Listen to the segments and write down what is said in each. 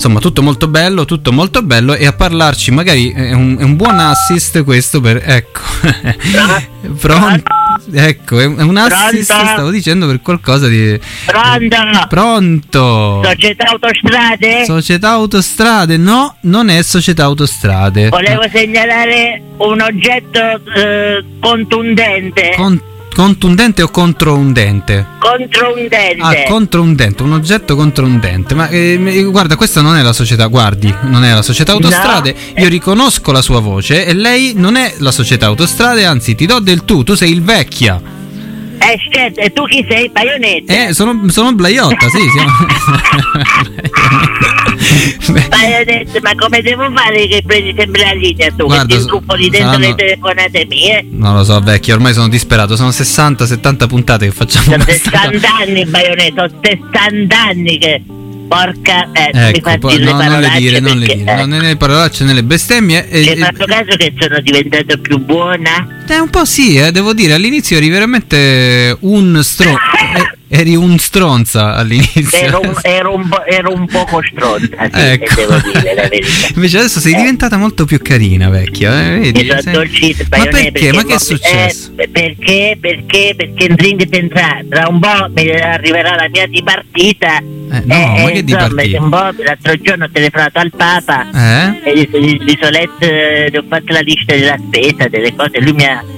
insomma tutto molto bello, e a parlarci magari è un buon assist questo per, ecco. Pronto? Ecco, è un assist, stavo dicendo, per qualcosa di... Pronto? Società Autostrade? No, non è Società Autostrade. Volevo segnalare un oggetto contundente. Contundente o contro un dente? Contro un dente. Ah, contro un dente, un oggetto contro un dente. Ma guarda, questa non è la società, non è la Società Autostrade. No. Io riconosco la sua voce e lei non è la Società Autostrade, anzi ti do del tu sei il Vecchia. Certo, e tu chi sei? Baionetta? Sono Blaiotta, sì. Baionetta, ma come devo fare che prendi sempre la linea tu? Guarda, che ti gruppo di dentro le telefonate mie? Non lo so, Vecchia, ormai sono disperato, sono 60-70 puntate che facciamo. Sono 60 anni, Baionetta, sono 60 anni che... Porca, ecco, mi fa dire non le dire, non nelle parolacce, nelle bestemmie. Hai fatto caso che sono diventato più buona? Un po' sì, devo dire, all'inizio eri veramente eri un stronza all'inizio. Ero un poco stronza, sì, ecco. Devo dire la verità. Invece adesso sei diventata molto più carina, Vecchia. Vedi? Mi sono dolcito, ma perché? Ma che è successo? Perché in ring tra un po' mi arriverà la mia dipartita. Ma che dipartita? L'altro giorno ho telefonato al Papa e di Solette gli ho fatto la lista della spesa, delle cose, lui mi ha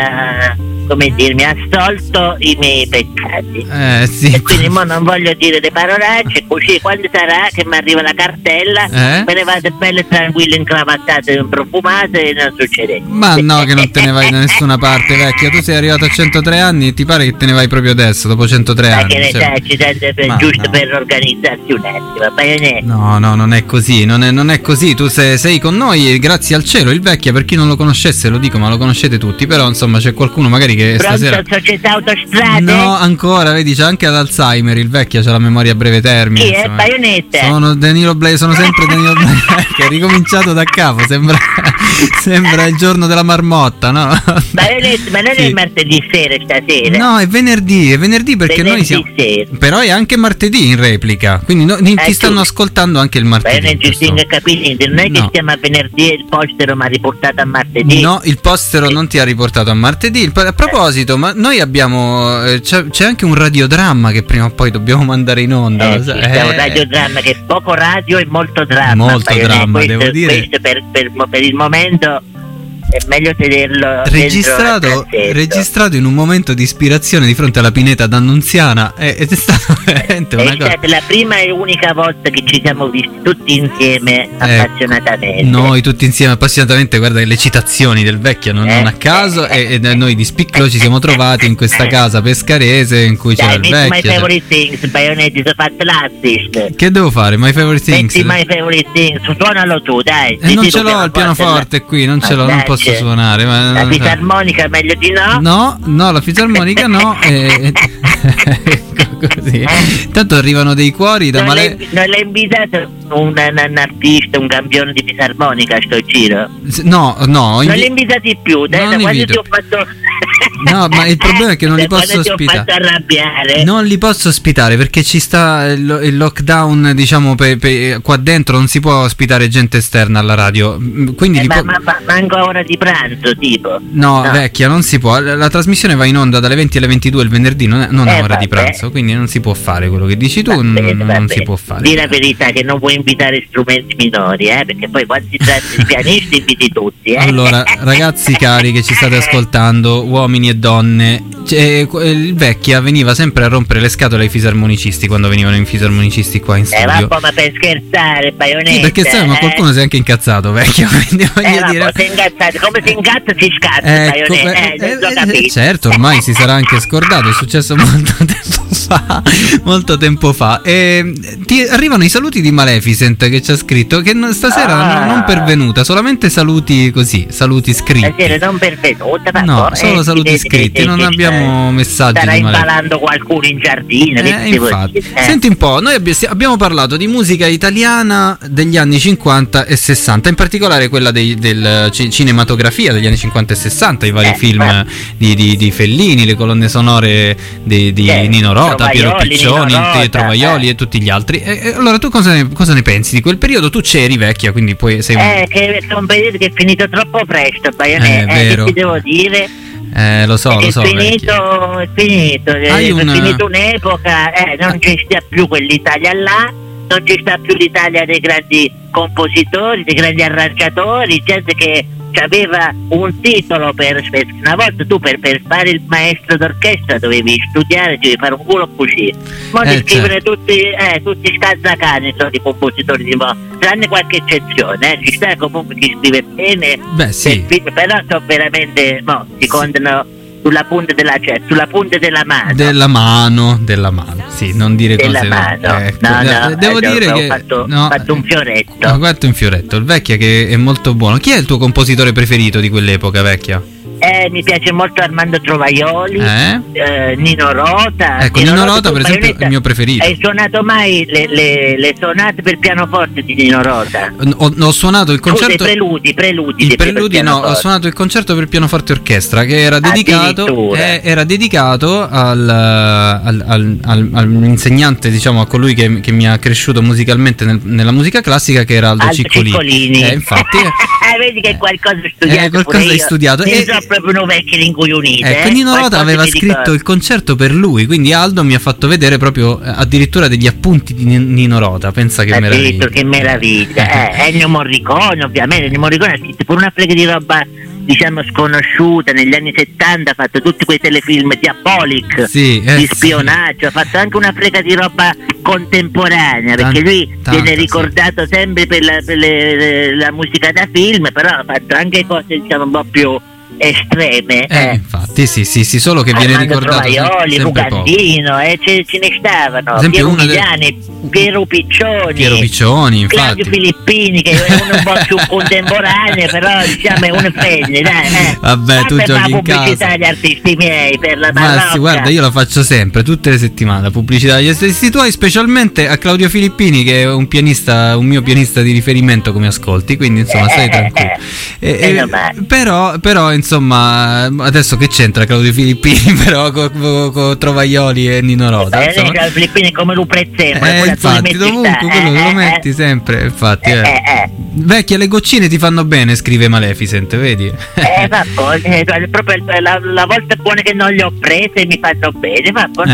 assolto i miei peccati. Sì. E quindi mo non voglio dire le parolacce, così quando sarà che mi arriva la cartella me ne vado belle tranquille, incravattate, profumate e non succede. Ma no, che non te ne vai da nessuna parte, Vecchia. Tu sei arrivato a 103 anni e ti pare che te ne vai proprio adesso, dopo 103 anni. Ma che ne sai, giusto per organizzarsi un attimo. No, non è così, non è così. Tu sei con noi, grazie al cielo. Il Vecchia, per chi non lo conoscesse, lo dico, ma lo conoscete tutti. Però insomma c'è qualcuno magari che stasera... Società Autostrade? No, ancora, vedi, c'è anche l'Alzheimer, il Vecchia c'ha la memoria a breve termine. Chi è? Baionetta? Sono sempre Danilo Blay, che ha ricominciato da capo, sembra il giorno della marmotta, no? Baionetta, ma non è martedì sera stasera? No, è venerdì perché noi siamo... Sera. Però è anche martedì in replica, quindi ti stanno ascoltando anche il martedì. Non è che stiamo a venerdì e il postero mi ha riportato a martedì. No, il postero non ti ha riportato a martedì. A proposito, ma noi abbiamo c'è anche un radiodramma che prima o poi dobbiamo mandare in onda. C'è un radiodramma che è poco radio e molto dramma. Molto dramma, devo dire. Questo per il momento è meglio tenerlo registrato in un momento di ispirazione di fronte alla pineta d'Annunziana, ed è stato veramente una cosa. È stata la prima e unica volta che ci siamo visti tutti insieme appassionatamente. Noi tutti insieme appassionatamente, guarda le citazioni del Vecchio non a caso, e noi di spicco ci siamo trovati in questa casa pescarese in cui c'era il Vecchio. My Favorite Things, Baionetti, sono fatto l'assist. Che devo fare? My Favorite Things? Metti My Favorite Things, suonalo tu, dai. Non ce l'ho il pianoforte qui, non ce l'ho, non posso suonare. La fisarmonica meglio di no? No, la fisarmonica no. Così. Intanto arrivano dei cuori da male. Non l'hai invitato un artista, un campione di fisarmonica a sto giro? No. Non li invitati più, dai, da quando ti ho fatto... No, ma il problema è che non li posso ospitare. Ti ho fatto arrabbiare. Non li posso ospitare perché ci sta il lockdown, diciamo, qua dentro non si può ospitare gente esterna alla radio. Quindi ma manco a ora di pranzo, tipo. No, Vecchia, non si può. La trasmissione va in onda dalle 20 alle 22 il venerdì, non a ora di pranzo, quindi non si può fare quello che dici tu, non si può fare. Dì la verità che non puoi invitare strumenti minori, perché poi quando si tratta di pianisti inviti tutti, Allora, ragazzi cari che ci state ascoltando, uomini e donne, il Vecchia veniva sempre a rompere le scatole ai fisarmonicisti quando venivano in fisarmonicisti qua in studio. Ma per scherzare, Baionetta. Sì, perché sai, ma qualcuno si è anche incazzato, Vecchio, quindi voglio dire. Si è incazzato, come si incazza si scazza, Baionetta. Certo, ormai si sarà anche scordato, è successo molto tempo fa. E ti arrivano i saluti di Maleficent che ci ha scritto che stasera non pervenuta, solamente saluti così, saluti scritti. Stasera non pervenuta, no, solo saluti scritti, non abbiamo messaggi. Starà imballando qualcuno in giardino. Infatti. Senti un po', noi abbiamo parlato di musica italiana degli anni 50 e 60, in particolare quella del cinematografia degli anni 50 e 60, i vari film di Fellini, le colonne sonore di Nino Nino-Rota, Piero Piccioni, Trovaioli e tutti gli altri. Allora tu cosa ne pensi di quel periodo? Tu c'eri, vecchia, quindi poi sei che è un periodo che è finito troppo presto, che ti devo dire? Lo so. È finito un'epoca, non ci sta più quell'Italia là, non ci sta più l'Italia dei grandi compositori, dei grandi arrangiatori, gente che aveva un titolo una volta tu per fare il maestro d'orchestra dovevi studiare, dovevi fare un culo così. Ma ti scrivono tutti scazzacani, sono i compositori di mo', tranne qualche eccezione, ci sta comunque chi scrive bene. Beh, sì. Però sono veramente si contano sulla punta della mano. Della mano, sì, non dire della cose. Mano. Devo dire che ho fatto un fioretto. Ho fatto un fioretto, il vecchia che è molto buono. Chi è il tuo compositore preferito di quell'epoca, vecchia? Mi piace molto Armando Trovaioli, Nino-Rota. Ecco, Nino-Rota per esempio è il mio preferito. Hai suonato mai le sonate per pianoforte di Nino-Rota? Ho suonato il concerto. I preludi. I preludi no, ho suonato il concerto per pianoforte e orchestra che era dedicato all'insegnante, diciamo, a colui che mi ha cresciuto musicalmente nella musica classica, che era Aldo Ciccolini. Infatti vedi che qualcosa hai studiato. Proprio un vecchio rincoglionito. Nino-Rota aveva scritto il concerto per lui, quindi Aldo mi ha fatto vedere proprio addirittura degli appunti di Nino-Rota. Pensa che meraviglia. Che meraviglia. Ennio Morricone, ovviamente. Ennio Morricone ha scritto pure una frega di roba, diciamo, sconosciuta. Negli anni 70 ha fatto tutti quei telefilm Diabolic di spionaggio, ha fatto anche una frega di roba contemporanea, perché lui viene ricordato sempre per la musica da film, però ha fatto anche cose, diciamo, un po' più estreme. Infatti sì, solo che viene ricordato Trovaioli, Lucandino, ce ne stavano, Piero Piccioni, infatti. Claudio Filippini, che è uno un po' più contemporaneo, però diciamo è uno fegno, dai. Vabbè, tu giochi in casa. Pubblicità agli artisti miei per la parrocchia. Sì, guarda, io la faccio sempre, tutte le settimane, la pubblicità agli artisti tuoi, specialmente a Claudio Filippini, che è un mio pianista di riferimento, come ascolti, quindi insomma stai tranquillo. Però insomma, adesso che c'entra Claudio Filippini però con Trovaioli e Nino-Rota? Claudio Filippini è come lo prezzemolo, infatti dovunque quello lo metti sempre, infatti. Vecchia, le goccine ti fanno bene, scrive Maleficent, vedi? Proprio la volta buona che non le ho prese mi fanno bene,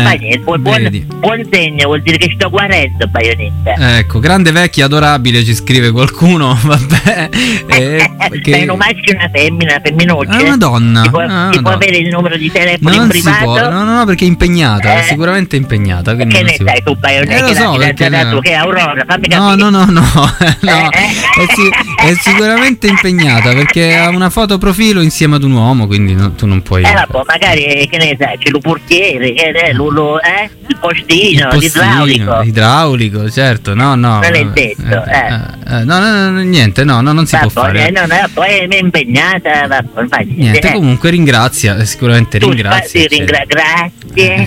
buon segno, vuol dire che sto guarendo, Baionetta. Ecco, grande vecchia, adorabile, ci scrive qualcuno, vabbè. Sei un maschio e una femmina, femminuccia? È una donna. Si può avere il numero di telefono in privato? No, perché è impegnata, sicuramente impegnata. Che ne sai tu, Baionetta? Lo so, perché che è Aurora, fammi capire. No. È sicuramente impegnata, perché ha una foto profilo insieme ad un uomo, quindi tu non puoi. Magari, che ne sai, c'è il portiere, il postino, l'idraulico, certo, no. Non è detto, niente, non si può fare. Poi è impegnata, niente, comunque ringrazia, sicuramente ringrazia. Grazie.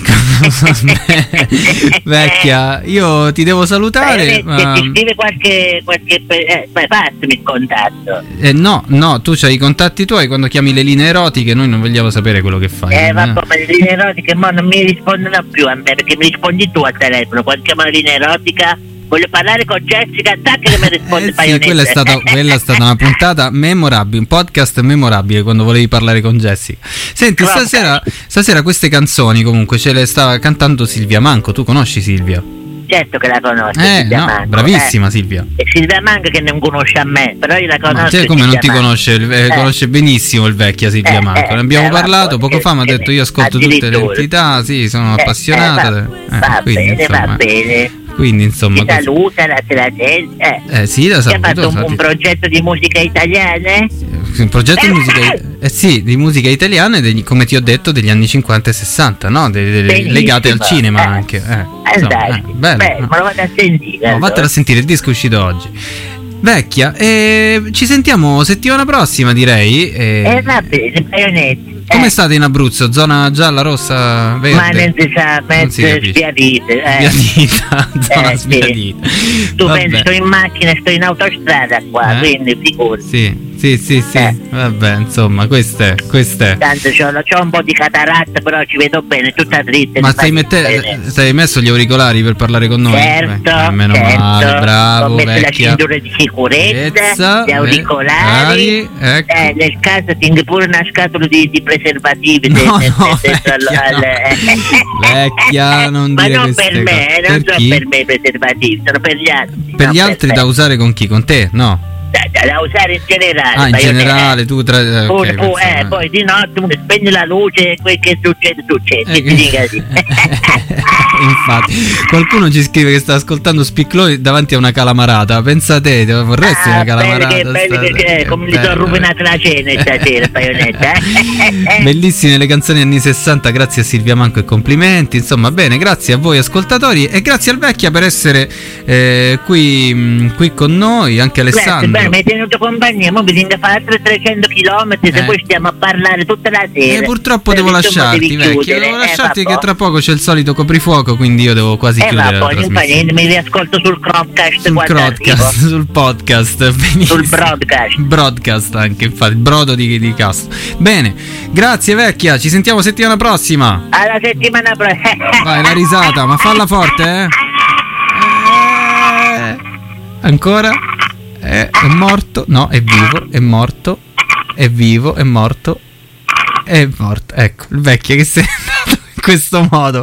Vecchia, io ti devo salutare. Ti scrive qualche passami il contatto. No, tu c'hai i contatti tuoi, quando chiami le linee erotiche noi non vogliamo sapere quello che fai. Ma le linee erotiche non mi rispondono più a me, perché mi rispondi tu al telefono. Quando chiamo la linea erotica voglio parlare con Jessica, che mi risponde quella è stata una puntata memorabile, un podcast memorabile, quando volevi parlare con Jessica. Senti, stasera queste canzoni comunque ce le stava cantando Silvia Manco. Tu conosci Silvia? Certo che la conosco, Silvia Manco. Bravissima Silvia. E Silvia Manco che non conosce a me, però io la conosco. Ma come non ti conosce? Conosce benissimo il vecchia Silvia Manco. Ne abbiamo parlato poco fa, mi ha detto io ascolto tutte le entità, sì, sono appassionata. Va bene. Quindi insomma ti saluta la gente. Sì, la saluto. Hai fatto un progetto di musica italiana? Un progetto di musica di musica italiana, come ti ho detto, degli anni 50 e 60, no? Legate al cinema anche. Bello. Ma lo vado a sentire. Vattene a sentire, il disco è uscito oggi. Vecchia, ci sentiamo settimana prossima, direi. Va bene, Baionetti. Come state in Abruzzo? Zona gialla, rossa, verde? Ma non si sa, mezzo sbiadita. Zona sbiadita. Tu pensi, sto in macchina, sto in autostrada qua, quindi figurati. Sì, Sì. Vabbè, insomma, questo è. Tanto c'ho un po' di cataratta, però ci vedo bene, tutta dritta. Ma stai messo gli auricolari per parlare con noi? Certo, meno male, bravo. Ho messo la vecchia. cintura di sicurezza, gli auricolari. Ecco. Nel caso tengo pure una scatola di preservativi. Vecchia, non ma dire non queste per me, cose. non Per sono chi? per me i preservativi, sono per gli altri. Per gli altri da usare con chi? Con te? No. Da usare in generale. Ah, in generale, tu poi di notte uno spegne la luce e quel che succede. Ti dica sì. Infatti, qualcuno ci scrive che sta ascoltando Spicloni davanti a una calamarata. Pensa te, vorresti una calamarata? Belli come mi sono rovinato la cena stasera, Paionetta. Bellissime le canzoni anni 60, grazie a Silvia Manco e complimenti. Insomma, bene, grazie a voi ascoltatori e grazie al Vecchia per essere qui con noi, anche Alessandro. Grazie, mi hai tenuto compagnia, mo bisogna fare 300 km se poi stiamo a parlare tutta la sera. Purtroppo devo lasciarti, Vecchia, devo lasciarti che tra poco c'è il solito coprifuoco, quindi io devo quasi chiudere la trasmissione. Mi riascolto sul Chromecast, sul podcast, benissimo. Sul broadcast anche, infatti, il brodo di cast. Bene, grazie Vecchia, ci sentiamo settimana prossima. Alla settimana prossima. Vai, la risata, ma falla forte, Ancora? È morto? No, è vivo, è morto. È vivo, è morto. È morto. Ecco, il Vecchia che si è andato in questo modo.